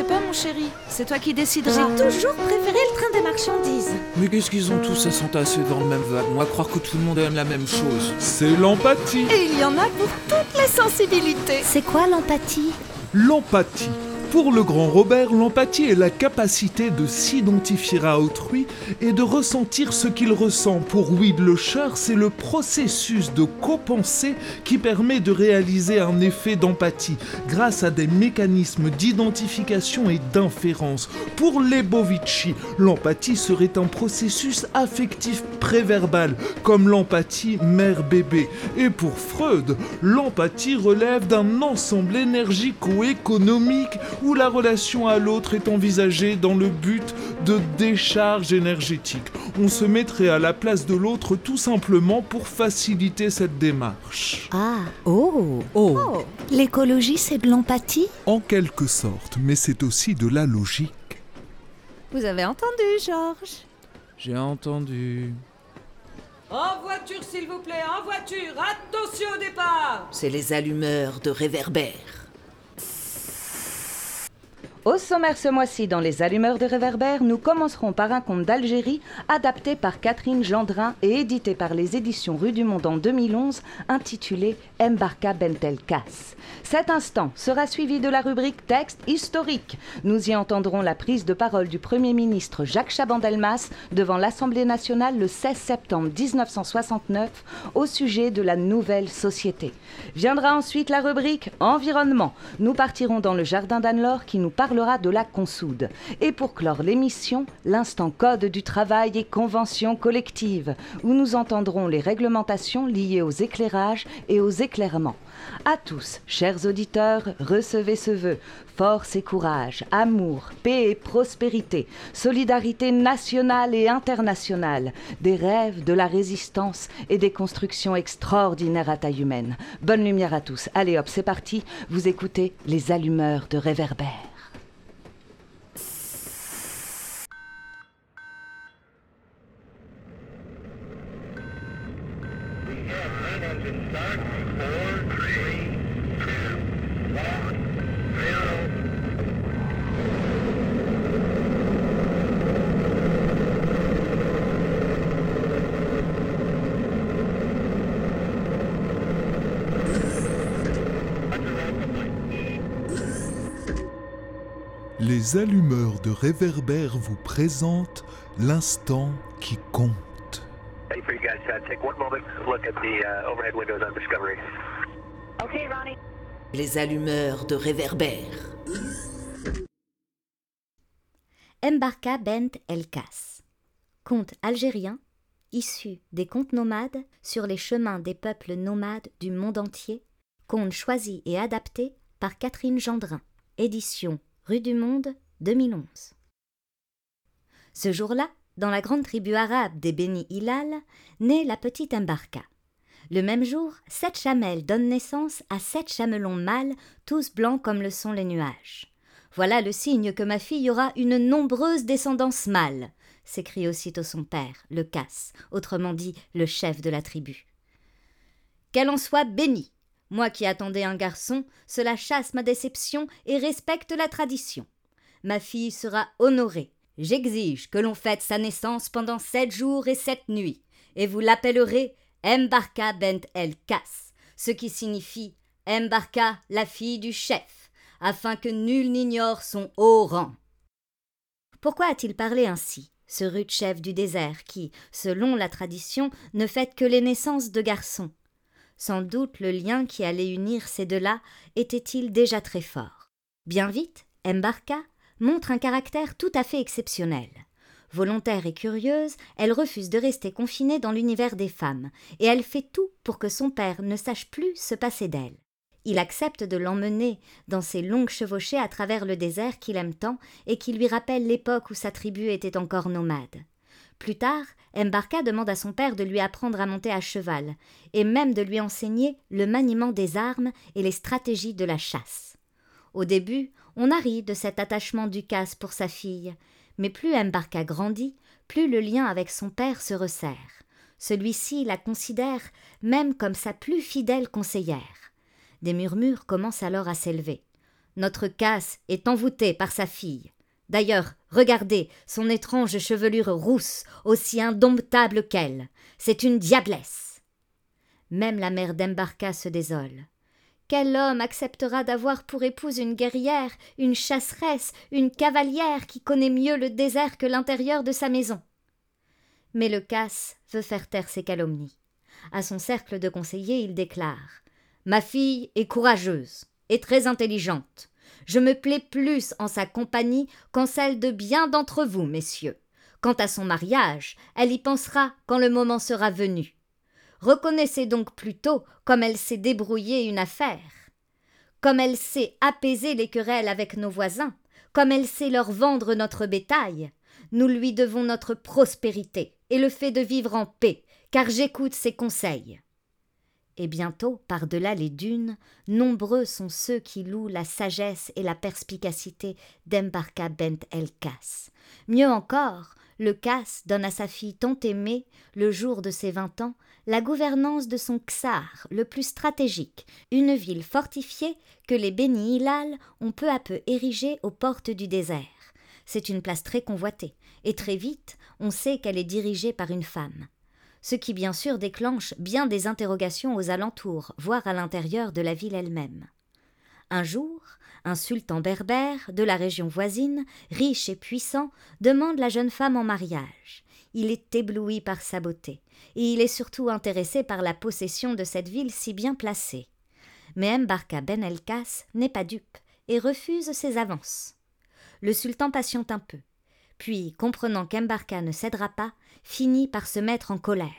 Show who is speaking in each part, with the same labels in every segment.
Speaker 1: pas, mon chéri. C'est toi qui décideras.
Speaker 2: J'ai toujours préféré le train des marchandises.
Speaker 3: Mais qu'est-ce qu'ils ont tous à s'entasser dans le même wagon, à croire que tout le monde aime la même chose?
Speaker 4: C'est l'empathie.
Speaker 2: Et il y en a pour toutes les sensibilités.
Speaker 5: C'est quoi l'empathie ?
Speaker 4: L'empathie. Pour le grand Robert, l'empathie est la capacité de s'identifier à autrui et de ressentir ce qu'il ressent. Pour Weidlöscher, c'est le processus de copensée qui permet de réaliser un effet d'empathie grâce à des mécanismes d'identification et d'inférence. Pour Lebovici, l'empathie serait un processus affectif préverbal, comme l'empathie mère-bébé. Et pour Freud, l'empathie relève d'un ensemble énergico-économique où la relation à l'autre est envisagée dans le but de décharge énergétique. On se mettrait à la place de l'autre tout simplement pour faciliter cette démarche.
Speaker 5: Ah, oh. L'écologie, c'est de l'empathie ?
Speaker 4: En quelque sorte, mais c'est aussi de la logique.
Speaker 2: Vous avez entendu, Georges?
Speaker 3: J'ai entendu.
Speaker 6: En voiture, s'il vous plaît, en voiture. Attention au départ.
Speaker 1: C'est les allumeurs de réverbères.
Speaker 7: Au sommaire ce mois-ci, dans les allumeurs de réverbères, nous commencerons par un conte d'Algérie adapté par Catherine Gendrin et édité par les éditions Rue du Monde en 2011, intitulé Mbarka Bent El Kass. Cet instant sera suivi de la rubrique Texte historique. Nous y entendrons la prise de parole du Premier ministre Jacques Chaban-Delmas devant l'Assemblée nationale le 16 septembre 1969 au sujet de la nouvelle société. Viendra ensuite la rubrique Environnement. Nous partirons dans le jardin d'Anne-Laure qui nous parlera de la consoude. Et pour clore l'émission, l'instant code du travail et convention collective, où nous entendrons les réglementations liées aux éclairages et aux éclairements. À tous, chers auditeurs, recevez ce vœu. Force et courage, amour, paix et prospérité, solidarité nationale et internationale, des rêves, de la résistance et des constructions extraordinaires à taille humaine. Bonne lumière à tous. Allez hop, c'est parti. Vous écoutez les allumeurs de réverbères.
Speaker 4: Les allumeurs de réverbères vous présentent l'instant qui compte.
Speaker 8: Hey, for you guys, take one moment, look at the overhead windows on Discovery.
Speaker 6: Okay, Ronnie.
Speaker 1: Les allumeurs de réverbères.
Speaker 5: Mbarka Bent El Kass. Conte algérien, issu des contes nomades sur les chemins des peuples nomades du monde entier. Conte choisi et adapté par Catherine Gendrin. Édition Rue du Monde, 2011. Ce jour-là, dans la grande tribu arabe des Beni Hilal, naît la petite Mbarka. Le même jour, 7 chamelles donnent naissance à 7 chamelons mâles, tous blancs comme le sont les nuages. Voilà le signe que ma fille aura une nombreuse descendance mâle, s'écrie aussitôt son père, le Kass, autrement dit le chef de la tribu. Qu'elle en soit bénie. Moi qui attendais un garçon, cela chasse ma déception et respecte la tradition. Ma fille sera honorée. J'exige que l'on fête sa naissance pendant 7 jours et 7 nuits, et vous l'appellerez Mbarka Bent El Kass, ce qui signifie Mbarka, la fille du chef, afin que nul n'ignore son haut rang. Pourquoi a-t-il parlé ainsi, ce rude chef du désert qui, selon la tradition, ne fête que les naissances de garçons? Sans doute le lien qui allait unir ces deux-là était-il déjà très fort. Bien vite, Mbarka montre un caractère tout à fait exceptionnel. Volontaire et curieuse, elle refuse de rester confinée dans l'univers des femmes, et elle fait tout pour que son père ne sache plus se passer d'elle. Il accepte de l'emmener dans ses longues chevauchées à travers le désert qu'il aime tant et qui lui rappelle l'époque où sa tribu était encore nomade. Plus tard, Mbarka demande à son père de lui apprendre à monter à cheval, et même de lui enseigner le maniement des armes et les stratégies de la chasse. Au début, on a ri de cet attachement du Kass pour sa fille, mais plus Mbarka grandit, plus le lien avec son père se resserre. Celui-ci la considère même comme sa plus fidèle conseillère. Des murmures commencent alors à s'élever. Notre Casse est envoûté par sa fille. D'ailleurs, regardez son étrange chevelure rousse, aussi indomptable qu'elle. C'est une diablesse. Même la mère d'Embarka se désole. Quel homme acceptera d'avoir pour épouse une guerrière, une chasseresse, une cavalière qui connaît mieux le désert que l'intérieur de sa maison? Mais le Casse veut faire taire ses calomnies. À son cercle de conseillers, il déclare « Ma fille est courageuse et très intelligente. Je me plais plus en sa compagnie qu'en celle de bien d'entre vous, messieurs. Quant à son mariage, elle y pensera quand le moment sera venu. Reconnaissez donc plutôt comme elle sait débrouiller une affaire, comme elle sait apaiser les querelles avec nos voisins, comme elle sait leur vendre notre bétail. Nous lui devons notre prospérité et le fait de vivre en paix, car j'écoute ses conseils. » Et bientôt, par-delà les dunes, nombreux sont ceux qui louent la sagesse et la perspicacité d'Embarka bent el-Casse. Mieux encore, le Casse donne à sa fille tant aimée, le jour de ses 20 ans, la gouvernance de son Ksar, le plus stratégique, une ville fortifiée que les Beni Hilal ont peu à peu érigée aux portes du désert. C'est une place très convoitée, et très vite, on sait qu'elle est dirigée par une femme. Ce qui bien sûr déclenche bien des interrogations aux alentours, voire à l'intérieur de la ville elle-même. Un jour, un sultan berbère de la région voisine, riche et puissant, demande la jeune femme en mariage. Il est ébloui par sa beauté, et il est surtout intéressé par la possession de cette ville si bien placée. Mais Embarka ben el-Casse n'est pas dupe et refuse ses avances. Le sultan patiente un peu, puis, comprenant qu'Embarka ne cédera pas, finit par se mettre en colère.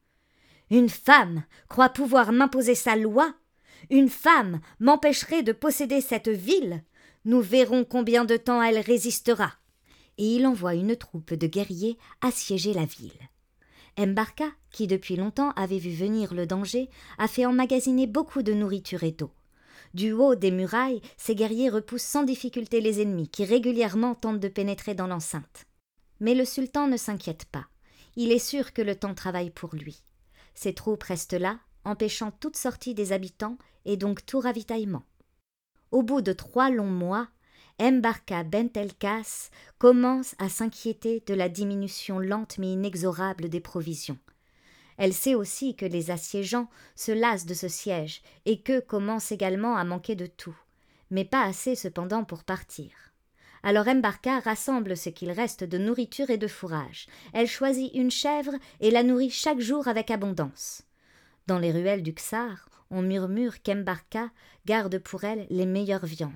Speaker 5: « Une femme croit pouvoir m'imposer sa loi? Une femme m'empêcherait de posséder cette ville? Nous verrons combien de temps elle résistera. » Et il envoie une troupe de guerriers assiéger la ville. Embarka, qui depuis longtemps avait vu venir le danger, a fait emmagasiner beaucoup de nourriture et d'eau. Du haut des murailles, ces guerriers repoussent sans difficulté les ennemis qui régulièrement tentent de pénétrer dans l'enceinte. Mais le sultan ne s'inquiète pas. Il est sûr que le temps travaille pour lui. Ses troupes restent là, empêchant toute sortie des habitants et donc tout ravitaillement. Au bout de 3 longs mois, Embarka bent el-Casse commence à s'inquiéter de la diminution lente mais inexorable des provisions. Elle sait aussi que les assiégeants se lassent de ce siège et qu'eux commencent également à manquer de tout, mais pas assez cependant pour partir. Alors Embarka rassemble ce qu'il reste de nourriture et de fourrage. Elle choisit une chèvre et la nourrit chaque jour avec abondance. Dans les ruelles du Ksar, on murmure qu'Embarka garde pour elle les meilleures viandes.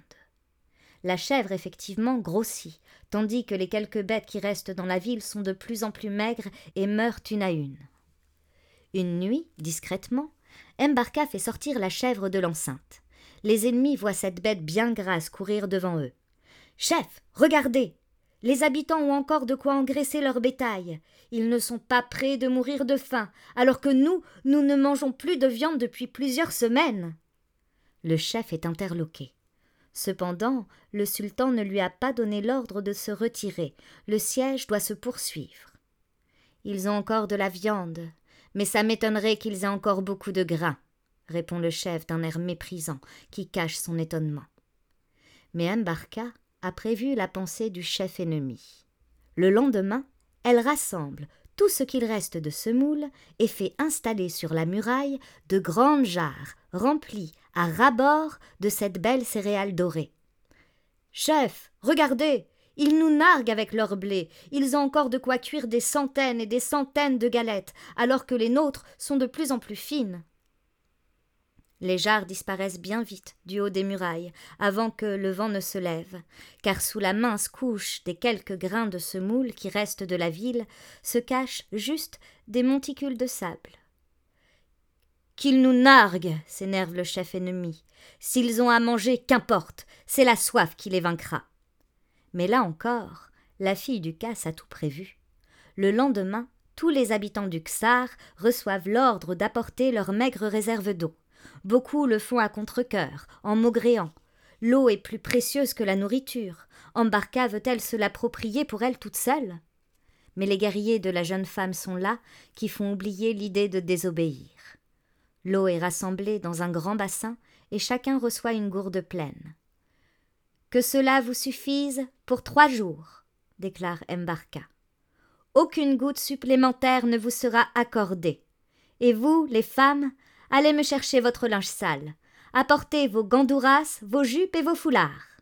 Speaker 5: La chèvre effectivement grossit, tandis que les quelques bêtes qui restent dans la ville sont de plus en plus maigres et meurent une à une. Une nuit, discrètement, Embarka fait sortir la chèvre de l'enceinte. Les ennemis voient cette bête bien grasse courir devant eux. « Chef, regardez! Les habitants ont encore de quoi engraisser leur bétail. Ils ne sont pas prêts de mourir de faim, alors que nous ne mangeons plus de viande depuis plusieurs semaines. » Le chef est interloqué. Cependant, le sultan ne lui a pas donné l'ordre de se retirer. Le siège doit se poursuivre. Ils ont encore de la viande, mais ça m'étonnerait qu'ils aient encore beaucoup de grains, répond le chef d'un air méprisant qui cache son étonnement. Mais Embarka a prévu la pensée du chef ennemi. Le lendemain, elle rassemble tout ce qu'il reste de semoule et fait installer sur la muraille de grandes jarres remplies à ras-bord de cette belle céréale dorée. « Chef, regardez, ils nous narguent avec leur blé, ils ont encore de quoi cuire des centaines et des centaines de galettes, alors que les nôtres sont de plus en plus fines. » Les jarres disparaissent bien vite du haut des murailles, avant que le vent ne se lève, car sous la mince couche des quelques grains de semoule qui restent de la ville se cachent juste des monticules de sable. « Qu'ils nous narguent !» s'énerve le chef ennemi. « S'ils ont à manger, qu'importe, c'est la soif qui les vaincra. » Mais là encore, la fille du Casse a tout prévu. Le lendemain, tous les habitants du Ksar reçoivent l'ordre d'apporter leur maigre réserve d'eau. Beaucoup le font à contre-cœur, en maugréant. L'eau est plus précieuse que la nourriture. Embarka veut-elle se l'approprier pour elle toute seule? Mais les guerriers de la jeune femme sont là, qui font oublier l'idée de désobéir. L'eau est rassemblée dans un grand bassin et chacun reçoit une gourde pleine. Que cela vous suffise pour 3 jours, déclare Mbarka. Aucune goutte supplémentaire ne vous sera accordée. Et vous, les femmes, allez me chercher votre linge sale. Apportez vos gandouras, vos jupes et vos foulards.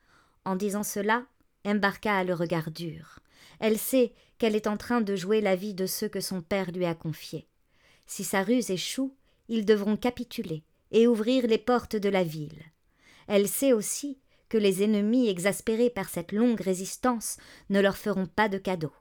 Speaker 5: En disant cela, Mbarka a le regard dur. Elle sait qu'elle est en train de jouer la vie de ceux que son père lui a confiés. Si sa ruse échoue, ils devront capituler et ouvrir les portes de la ville. Elle sait aussi que les ennemis exaspérés par cette longue résistance ne leur feront pas de cadeaux.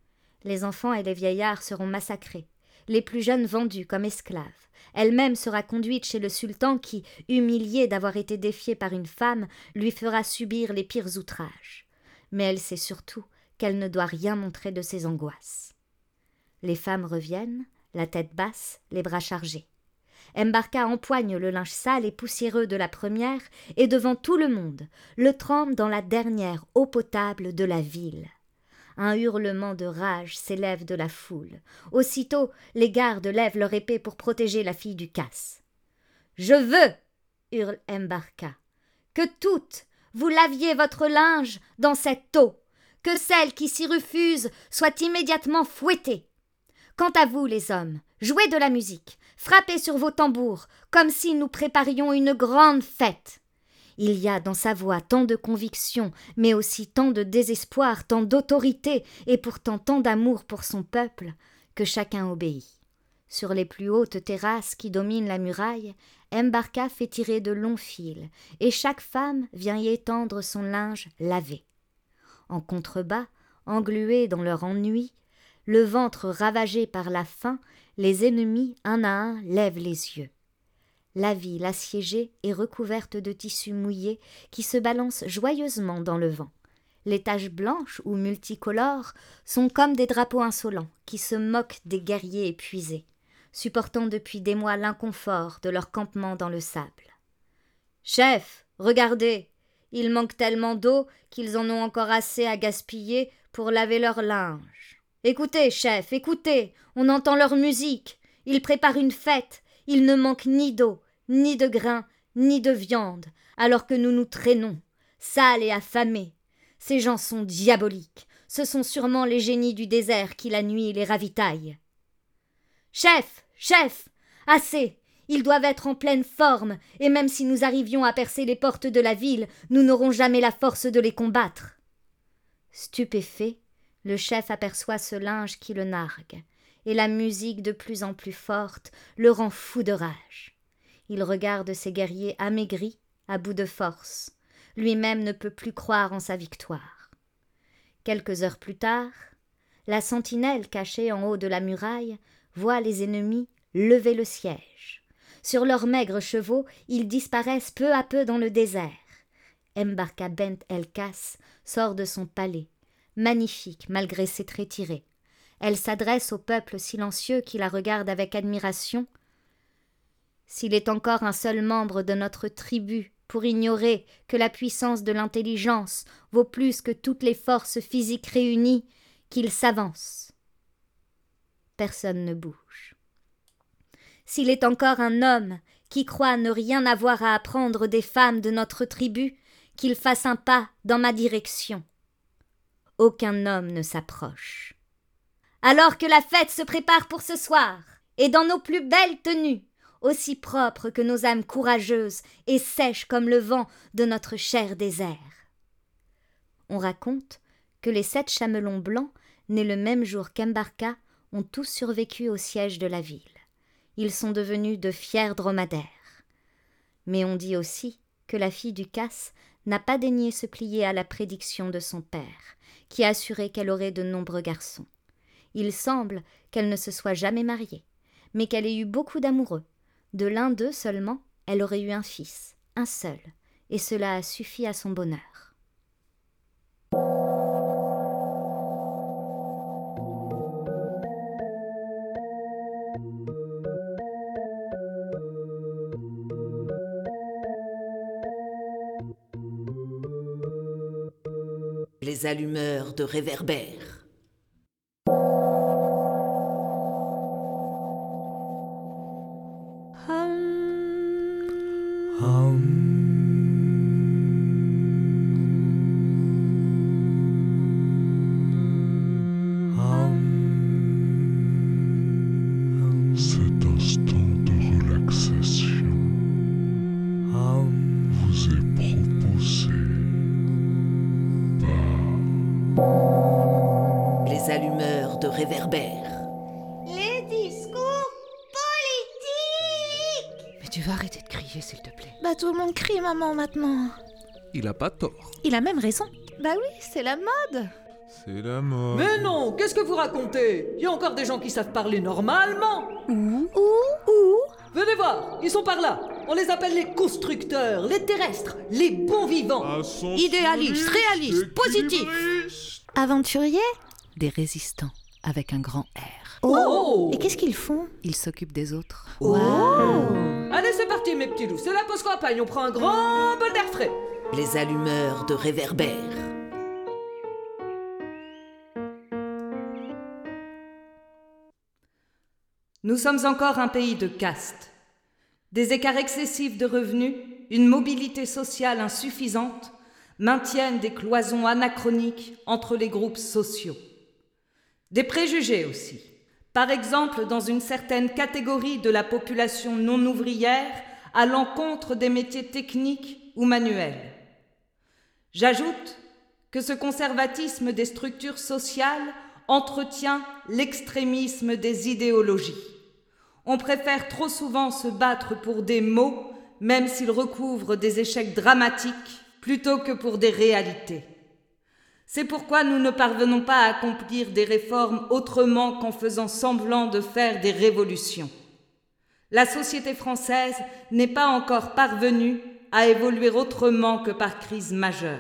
Speaker 5: Les enfants et les vieillards seront massacrés, les plus jeunes vendus comme esclaves. Elle-même sera conduite chez le sultan qui, humilié d'avoir été défié par une femme, lui fera subir les pires outrages. Mais elle sait surtout qu'elle ne doit rien montrer de ses angoisses. Les femmes reviennent, la tête basse, les bras chargés. Mbarka empoigne le linge sale et poussiéreux de la première et devant tout le monde, le trempe dans la dernière eau potable de la ville. Un hurlement de rage s'élève de la foule. Aussitôt, les gardes lèvent leur épée pour protéger la fille du Casse. « Je veux, » hurle Mbarka, « que toutes vous laviez votre linge dans cette eau, que celles qui s'y refusent soient immédiatement fouettées. Quant à vous, les hommes, jouez de la musique, frappez sur vos tambours, comme si nous préparions une grande fête. » Il y a dans sa voix tant de conviction, mais aussi tant de désespoir, tant d'autorité, et pourtant tant d'amour pour son peuple, que chacun obéit. Sur les plus hautes terrasses qui dominent la muraille, Mbarka fait tirer de longs fils, et chaque femme vient y étendre son linge lavé. En contrebas, englués dans leur ennui, le ventre ravagé par la faim, les ennemis, un à un, lèvent les yeux. La ville assiégée est recouverte de tissus mouillés qui se balancent joyeusement dans le vent. Les taches blanches ou multicolores sont comme des drapeaux insolents qui se moquent des guerriers épuisés, supportant depuis des mois l'inconfort de leur campement dans le sable. « Chef, regardez, il manque tellement d'eau qu'ils en ont encore assez à gaspiller pour laver leur linge. Écoutez, chef, écoutez, on entend leur musique, ils préparent une fête. Il ne manque ni d'eau, ni de grains, ni de viande, alors que nous nous traînons, sales et affamés. Ces gens sont diaboliques. Ce sont sûrement les génies du désert qui la nuit les ravitaillent. Chef, chef, assez! Ils doivent être en pleine forme, et même si nous arrivions à percer les portes de la ville, nous n'aurons jamais la force de les combattre. Stupéfait, le chef aperçoit ce linge qui le nargue, et la musique de plus en plus forte le rend fou de rage. Il regarde ses guerriers amaigris, à bout de force. Lui-même ne peut plus croire en sa victoire. Quelques heures plus tard, la sentinelle cachée en haut de la muraille voit les ennemis lever le siège. Sur leurs maigres chevaux, ils disparaissent peu à peu dans le désert. Mbarka Bent El-Kas sort de son palais, magnifique malgré ses traits tirés. Elle s'adresse au peuple silencieux qui la regarde avec admiration. « S'il est encore un seul membre de notre tribu pour ignorer que la puissance de l'intelligence vaut plus que toutes les forces physiques réunies, qu'il s'avance. » Personne ne bouge. « S'il est encore un homme qui croit ne rien avoir à apprendre des femmes de notre tribu, qu'il fasse un pas dans ma direction. » Aucun homme ne s'approche. Alors que la fête se prépare pour ce soir, et dans nos plus belles tenues, aussi propres que nos âmes courageuses et sèches comme le vent de notre cher désert. On raconte que les 7 chamelons blancs, nés le même jour qu'Mbarka, ont tous survécu au siège de la ville. Ils sont devenus de fiers dromadaires. Mais on dit aussi que la fille du Casse n'a pas daigné se plier à la prédiction de son père, qui assurait qu'elle aurait de nombreux garçons. Il semble qu'elle ne se soit jamais mariée, mais qu'elle ait eu beaucoup d'amoureux. De l'un d'eux seulement, elle aurait eu un fils, un seul, et cela a suffi à son bonheur.
Speaker 1: Les allumeurs de réverbères.
Speaker 4: vous est proposé par
Speaker 1: Les allumeurs de réverbères.
Speaker 2: Les discours politiques.
Speaker 7: Mais tu vas arrêter de crier, s'il te plaît.
Speaker 2: Bah tout le monde crie maman maintenant.
Speaker 4: Il a pas tort.
Speaker 2: Il a même raison. Bah oui, c'est la mode.
Speaker 4: C'est la mode.
Speaker 6: Mais non, qu'est-ce que vous racontez? Il y a encore des gens qui savent parler normalement.
Speaker 2: Où
Speaker 6: Venez voir, ils sont par là. On les appelle les constructeurs, les terrestres, les bons vivants.
Speaker 2: Idéalistes, réalistes, positifs. Aventuriers?
Speaker 9: Des résistants, avec un grand R.
Speaker 6: Oh.
Speaker 2: Et qu'est-ce qu'ils font?
Speaker 9: Ils s'occupent des autres.
Speaker 6: Allez, c'est parti mes petits loups, c'est la pause campagne, on prend un grand bol d'air frais.
Speaker 1: Les allumeurs de réverbères.
Speaker 7: Nous sommes encore un pays de castes. Des écarts excessifs de revenus, une mobilité sociale insuffisante maintiennent des cloisons anachroniques entre les groupes sociaux. Des préjugés aussi. Par exemple, dans une certaine catégorie de la population non ouvrière à l'encontre des métiers techniques ou manuels. J'ajoute que ce conservatisme des structures sociales entretient l'extrémisme des idéologies. On préfère trop souvent se battre pour des mots, même s'ils recouvrent des échecs dramatiques, plutôt que pour des réalités. C'est pourquoi nous ne parvenons pas à accomplir des réformes autrement qu'en faisant semblant de faire des révolutions. La société française n'est pas encore parvenue à évoluer autrement que par crise majeure.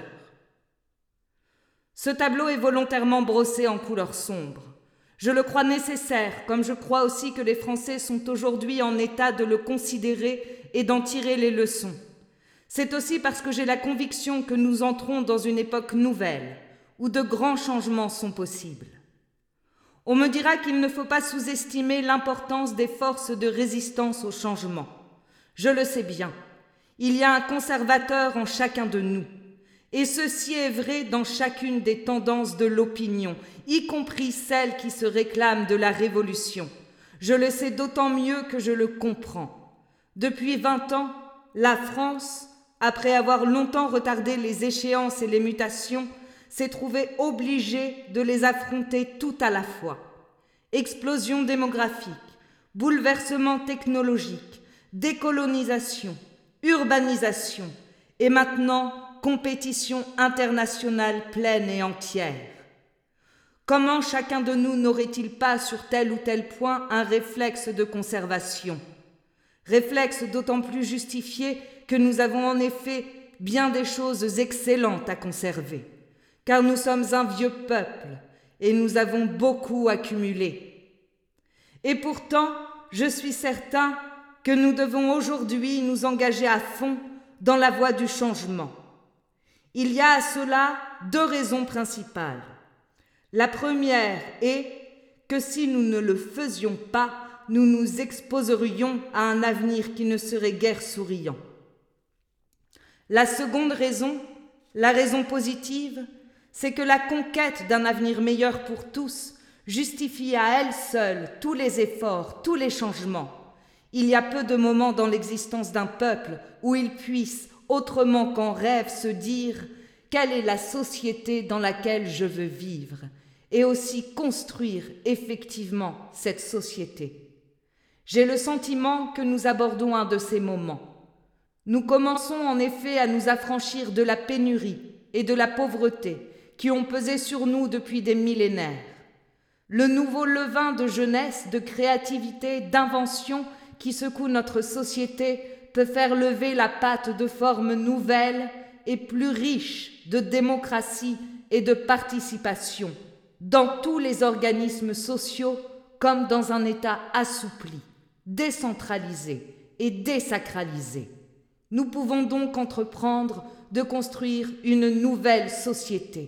Speaker 7: Ce tableau est volontairement brossé en couleur sombre. Je le crois nécessaire, comme je crois aussi que les Français sont aujourd'hui en état de le considérer et d'en tirer les leçons. C'est aussi parce que j'ai la conviction que nous entrons dans une époque nouvelle, où de grands changements sont possibles. On me dira qu'il ne faut pas sous-estimer l'importance des forces de résistance au changement. Je le sais bien. Il y a un conservateur en chacun de nous. Et ceci est vrai dans chacune des tendances de l'opinion, y compris celles qui se réclament de la révolution. Je le sais d'autant mieux que je le comprends. Depuis 20 ans, la France, après avoir longtemps retardé les échéances et les mutations, s'est trouvée obligée de les affronter tout à la fois. Explosion démographique, bouleversement technologique, décolonisation, urbanisation et maintenant compétition internationale pleine et entière. Comment chacun de nous n'aurait-il pas sur tel ou tel point un réflexe de conservation? Réflexe d'autant plus justifié que nous avons en effet bien des choses excellentes à conserver, car nous sommes un vieux peuple et nous avons beaucoup accumulé. Et pourtant, je suis certain que nous devons aujourd'hui nous engager à fond dans la voie du changement. Il y a à cela 2 raisons principales. La première est que si nous ne le faisions pas, nous nous exposerions à un avenir qui ne serait guère souriant. La seconde raison, la raison positive, c'est que la conquête d'un avenir meilleur pour tous justifie à elle seule tous les efforts, tous les changements. Il y a peu de moments dans l'existence d'un peuple où il puisse, autrement qu'en rêve, se dire « Quelle est la société dans laquelle je veux vivre ?» et aussi construire effectivement cette société. J'ai le sentiment que nous abordons un de ces moments. Nous commençons en effet à nous affranchir de la pénurie et de la pauvreté qui ont pesé sur nous depuis des millénaires. Le nouveau levain de jeunesse, de créativité, d'invention qui secoue notre société peut faire lever la patte de formes nouvelles et plus riches de démocratie et de participation dans tous les organismes sociaux comme dans un État assoupli, décentralisé et désacralisé. Nous pouvons donc entreprendre de construire une nouvelle société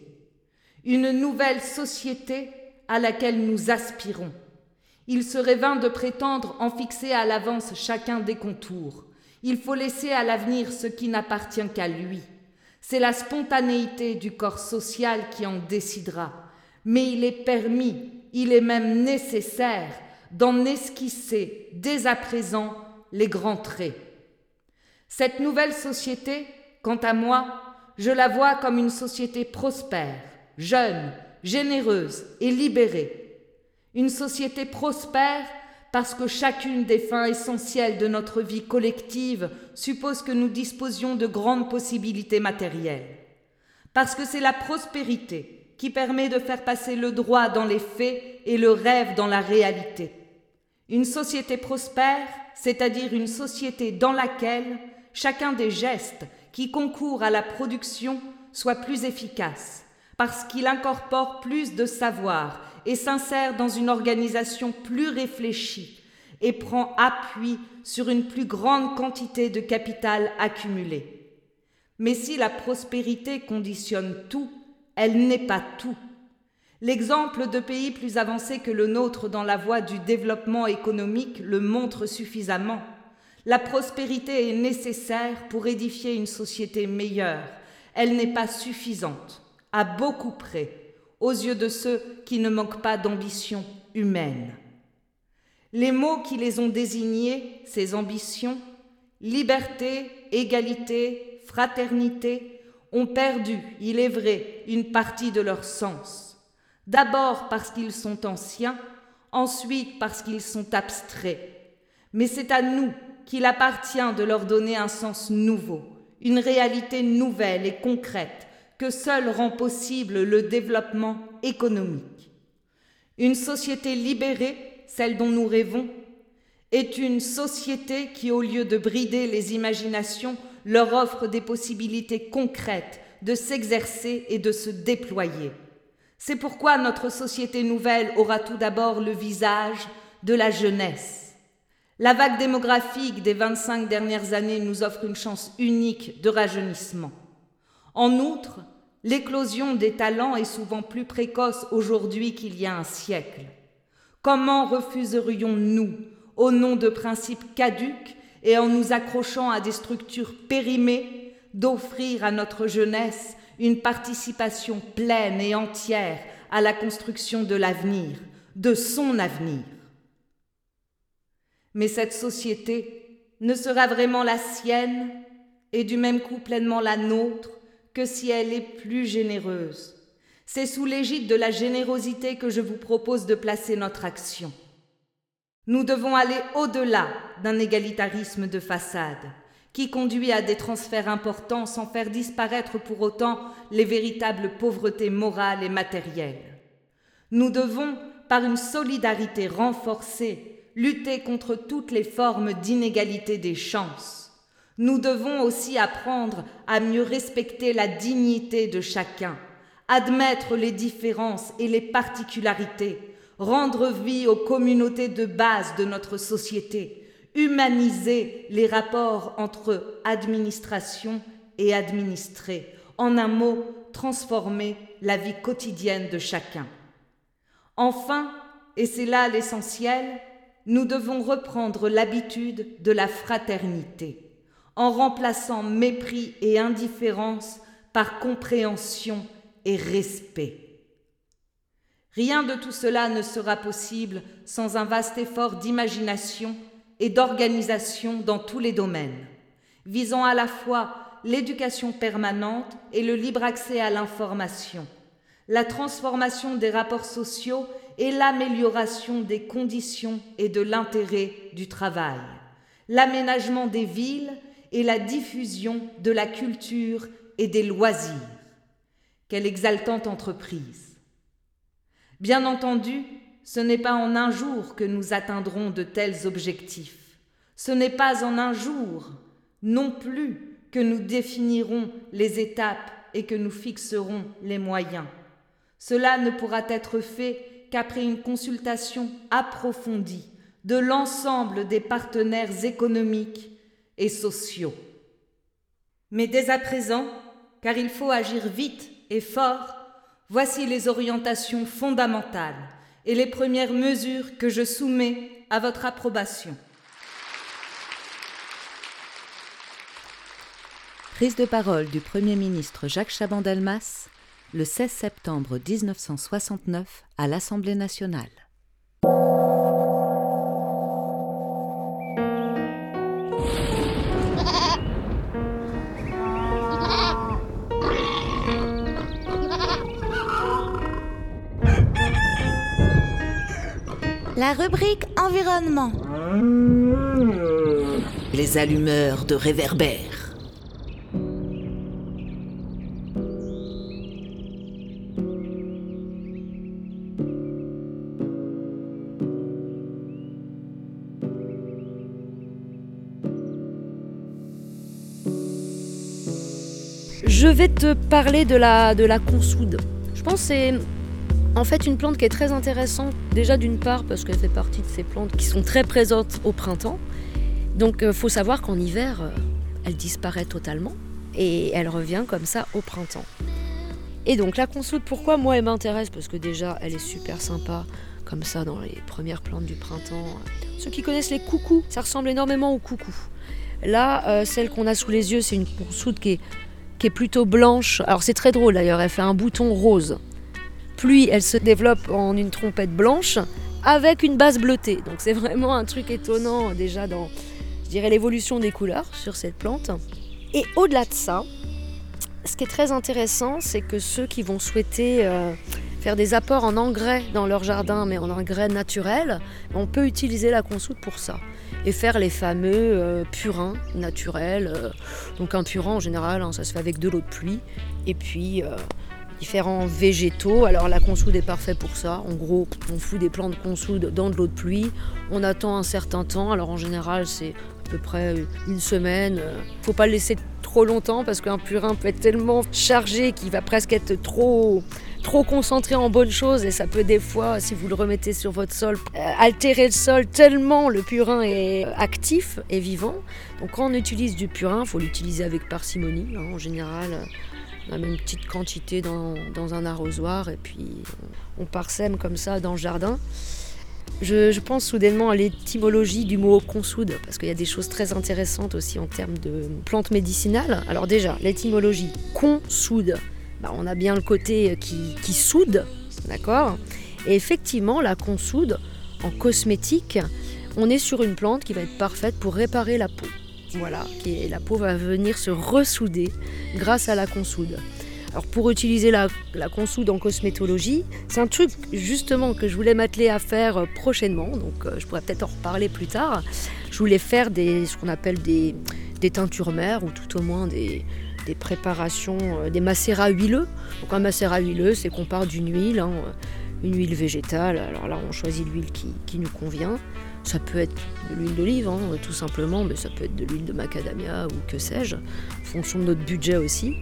Speaker 7: à laquelle nous aspirons. Il serait vain de prétendre en fixer à l'avance chacun des contours. Il faut laisser à l'avenir ce qui n'appartient qu'à lui. C'est la spontanéité du corps social qui en décidera. Mais il est permis, il est même nécessaire d'en esquisser dès à présent les grands traits. Cette nouvelle société, quant à moi, je la vois comme une société prospère, jeune, généreuse et libérée. Une société prospère parce que chacune des fins essentielles de notre vie collective suppose que nous disposions de grandes possibilités matérielles. Parce que c'est la prospérité qui permet de faire passer le droit dans les faits et le rêve dans la réalité. Une société prospère, c'est-à-dire une société dans laquelle chacun des gestes qui concourent à la production soit plus efficace, parce qu'il incorpore plus de savoir et s'insère dans une organisation plus réfléchie et prend appui sur une plus grande quantité de capital accumulé. Mais si la prospérité conditionne tout, elle n'est pas tout. L'exemple de pays plus avancés que le nôtre dans la voie du développement économique le montre suffisamment. La prospérité est nécessaire pour édifier une société meilleure. Elle n'est pas suffisante, à beaucoup près, aux yeux de ceux qui ne manquent pas d'ambition humaine. Les mots qui les ont désignés, ces ambitions, liberté, égalité, fraternité, ont perdu, il est vrai, une partie de leur sens. D'abord parce qu'ils sont anciens, ensuite parce qu'ils sont abstraits. Mais c'est à nous qu'il appartient de leur donner un sens nouveau, une réalité nouvelle et concrète que seul rend possible le développement économique. Une société libérée, celle dont nous rêvons, est une société qui, au lieu de brider les imaginations, leur offre des possibilités concrètes de s'exercer et de se déployer. C'est pourquoi notre société nouvelle aura tout d'abord le visage de la jeunesse. La vague démographique des 25 dernières années nous offre une chance unique de rajeunissement. En outre, l'éclosion des talents est souvent plus précoce aujourd'hui qu'il y a un siècle. Comment refuserions-nous, au nom de principes caducs et en nous accrochant à des structures périmées, d'offrir à notre jeunesse une participation pleine et entière à la construction de l'avenir, de son avenir? Mais cette société ne sera vraiment la sienne et du même coup pleinement la nôtre que si elle est plus généreuse. C'est sous l'égide de la générosité que je vous propose de placer notre action. Nous devons aller au-delà d'un égalitarisme de façade qui conduit à des transferts importants sans faire disparaître pour autant les véritables pauvretés morales et matérielles. Nous devons, par une solidarité renforcée, lutter contre toutes les formes d'inégalité des chances. Nous devons aussi apprendre à mieux respecter la dignité de chacun, admettre les différences et les particularités, rendre vie aux communautés de base de notre société, humaniser les rapports entre administration et administrés, en un mot, transformer la vie quotidienne de chacun. Enfin, et c'est là l'essentiel, nous devons reprendre l'habitude de la fraternité, en remplaçant mépris et indifférence par compréhension et respect. Rien de tout cela ne sera possible sans un vaste effort d'imagination et d'organisation dans tous les domaines, visant à la fois l'éducation permanente et le libre accès à l'information, la transformation des rapports sociaux et l'amélioration des conditions et de l'intérêt du travail, l'aménagement des villes et la diffusion de la culture et des loisirs. Quelle exaltante entreprise! Bien entendu, ce n'est pas en un jour que nous atteindrons de tels objectifs. Ce n'est pas en un jour, non plus, que nous définirons les étapes et que nous fixerons les moyens. Cela ne pourra être fait qu'après une consultation approfondie de l'ensemble des partenaires économiques et sociaux. Mais dès à présent, car il faut agir vite et fort, voici les orientations fondamentales et les premières mesures que je soumets à votre approbation.
Speaker 9: Prise de parole du Premier ministre Jacques Chaban-Delmas le 16 septembre 1969 à l'Assemblée nationale.
Speaker 2: La rubrique environnement.
Speaker 1: Les allumeurs de réverbères.
Speaker 10: Je vais te parler de la consoude. Je pense que c'est en fait une plante qui est très intéressante, déjà d'une part parce qu'elle fait partie de ces plantes qui sont très présentes au printemps. Donc faut savoir qu'en hiver, elle disparaît totalement et elle revient comme ça au printemps. Et donc la consoude, pourquoi moi elle m'intéresse? Parce que déjà elle est super sympa, comme ça dans les premières plantes du printemps. Ceux qui connaissent les coucous, ça ressemble énormément aux coucous. Là, celle qu'on a sous les yeux, c'est une consoude qui est plutôt blanche. Alors c'est très drôle d'ailleurs, elle fait un bouton rose. Puis elle se développe en une trompette blanche avec une base bleutée. Donc c'est vraiment un truc étonnant déjà dans, je dirais, l'évolution des couleurs sur cette plante. Et au-delà de ça, ce qui est très intéressant, c'est que ceux qui vont souhaiter faire des apports en engrais dans leur jardin, mais en engrais naturels, on peut utiliser la consoude pour ça. Et faire les fameux purins naturels. Donc un purin en général, ça se fait avec de l'eau de pluie. Et puis différents végétaux. Alors la consoude est parfaite pour ça. En gros, on fout des plants de consoude dans de l'eau de pluie. On attend un certain temps. Alors en général, c'est à peu près une semaine. Faut pas le laisser trop longtemps parce qu'un purin peut être tellement chargé qu'il va presque être trop concentré en bonnes choses et ça peut des fois, si vous le remettez sur votre sol, altérer le sol tellement le purin est actif et vivant. Donc quand on utilise du purin, il faut l'utiliser avec parcimonie. En général, on met une petite quantité dans un arrosoir et puis on parsème comme ça dans le jardin. Je pense soudainement à l'étymologie du mot consoude parce qu'il y a des choses très intéressantes aussi en termes de plantes médicinales. Alors déjà, l'étymologie consoude. On a bien le côté qui soude, d'accord ? Et effectivement, la consoude, en cosmétique, on est sur une plante qui va être parfaite pour réparer la peau. Voilà, et la peau va venir se ressouder grâce à la consoude. Alors pour utiliser la consoude en cosmétologie, c'est un truc justement que je voulais m'atteler à faire prochainement, donc je pourrais peut-être en reparler plus tard. Je voulais faire ce qu'on appelle des teintures mères, ou tout au moins des préparations, des macérats huileux. Donc un macérat huileux, c'est qu'on part d'une huile, une huile végétale. Alors là, on choisit l'huile qui nous convient. Ça peut être de l'huile d'olive, tout simplement, mais ça peut être de l'huile de macadamia ou que sais-je, en fonction de notre budget aussi.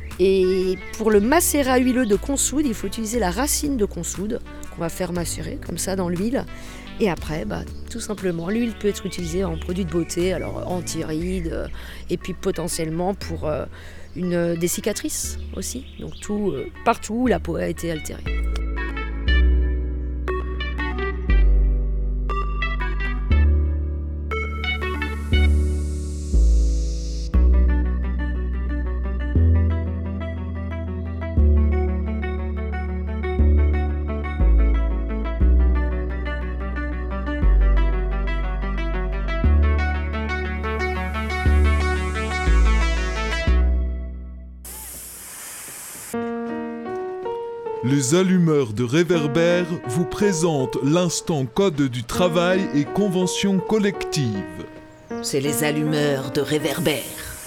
Speaker 10: Et pour le macérat huileux de consoude, il faut utiliser la racine de consoude qu'on va faire macérer comme ça dans l'huile. Et après, tout simplement, l'huile peut être utilisée en produit de beauté, alors anti-rides, et puis potentiellement pour des cicatrices aussi. Donc partout où la peau a été altérée.
Speaker 4: Les allumeurs de réverbères vous présentent l'instant code du travail et convention collective.
Speaker 1: C'est les allumeurs de réverbères.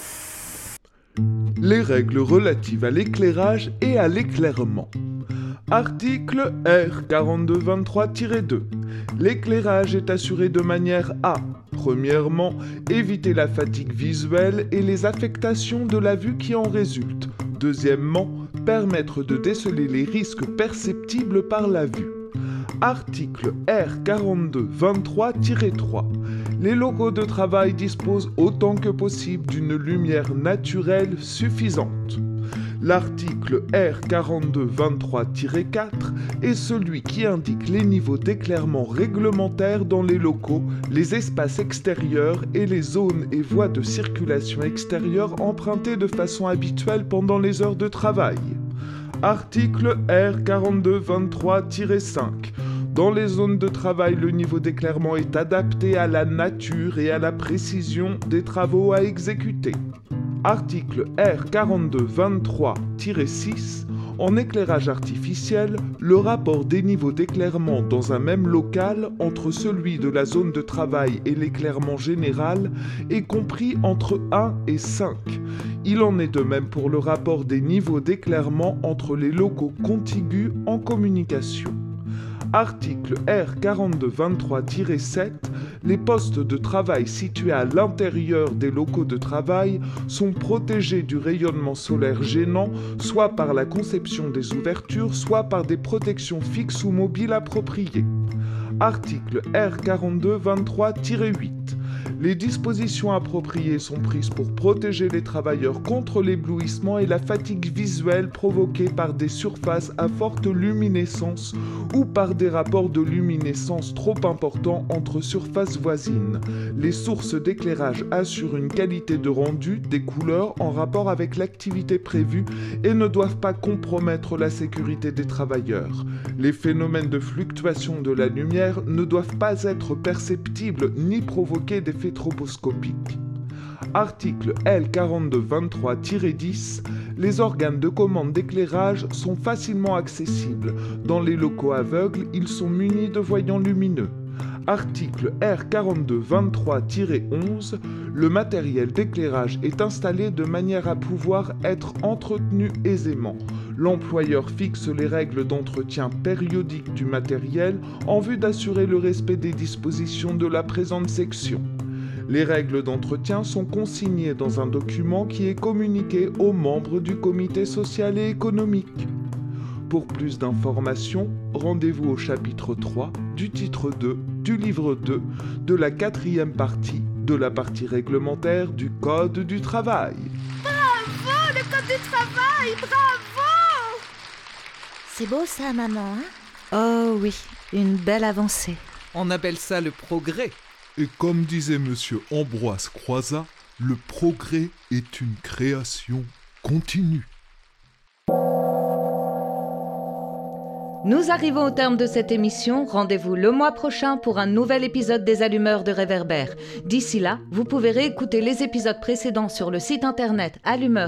Speaker 4: Les règles relatives à l'éclairage et à l'éclairement. Article R4223-2. L'éclairage est assuré de manière à, premièrement, éviter la fatigue visuelle et les affectations de la vue qui en résultent. Deuxièmement, permettre de déceler les risques perceptibles par la vue. Article R4223-3. Les locaux de travail disposent autant que possible d'une lumière naturelle suffisante. L'article R4223-4 est celui qui indique les niveaux d'éclairement réglementaires dans les locaux, les espaces extérieurs et les zones et voies de circulation extérieure empruntées de façon habituelle pendant les heures de travail. Article R4223-5. Dans les zones de travail, le niveau d'éclairement est adapté à la nature et à la précision des travaux à exécuter. Article R4223-6. En éclairage artificiel, le rapport des niveaux d'éclairement dans un même local entre celui de la zone de travail et l'éclairement général est compris entre 1 et 5. Il en est de même pour le rapport des niveaux d'éclairement entre les locaux contigus en communication. Article R4223-7, les postes de travail situés à l'intérieur des locaux de travail sont protégés du rayonnement solaire gênant, soit par la conception des ouvertures, soit par des protections fixes ou mobiles appropriées. Article R4223-8. Les dispositions appropriées sont prises pour protéger les travailleurs contre l'éblouissement et la fatigue visuelle provoquée par des surfaces à forte luminescence ou par des rapports de luminescence trop importants entre surfaces voisines. Les sources d'éclairage assurent une qualité de rendu des couleurs en rapport avec l'activité prévue et ne doivent pas compromettre la sécurité des travailleurs. Les phénomènes de fluctuation de la lumière ne doivent pas être perceptibles ni provoquer d'effets stroboscopiques. Article L4223-10. Les organes de commande d'éclairage sont facilement accessibles. Dans les locaux aveugles, ils sont munis de voyants lumineux. Article R4223-11. Le matériel d'éclairage est installé de manière à pouvoir être entretenu aisément. L'employeur fixe les règles d'entretien périodique du matériel en vue d'assurer le respect des dispositions de la présente section. Les règles d'entretien sont consignées dans un document qui est communiqué aux membres du comité social et économique. Pour plus d'informations, rendez-vous au chapitre 3 du titre 2 du livre 2 de la 4e partie de la partie réglementaire du Code du travail.
Speaker 2: Bravo, le Code du travail, bravo! C'est beau ça, maman, hein?
Speaker 9: Oh oui, une belle avancée.
Speaker 3: On appelle ça le progrès.
Speaker 4: Et comme disait monsieur Ambroise Croizat, le progrès est une création continue.
Speaker 7: Nous arrivons au terme de cette émission. Rendez-vous le mois prochain pour un nouvel épisode des Allumeurs de Réverbère. D'ici là, vous pouvez réécouter les épisodes précédents sur le site internet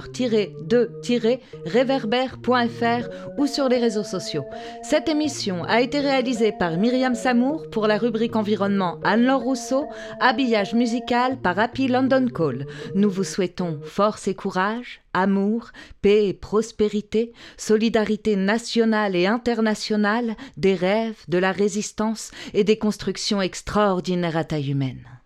Speaker 7: allumeur-de-réverbère.fr ou sur les réseaux sociaux. Cette émission a été réalisée par Myriam Samour pour la rubrique environnement Anne-Laure Rousseau, habillage musical par Happy London Call. Nous vous souhaitons force et courage, amour, paix et prospérité, solidarité nationale et internationale, des rêves, de la résistance et des constructions extraordinaires à taille humaine.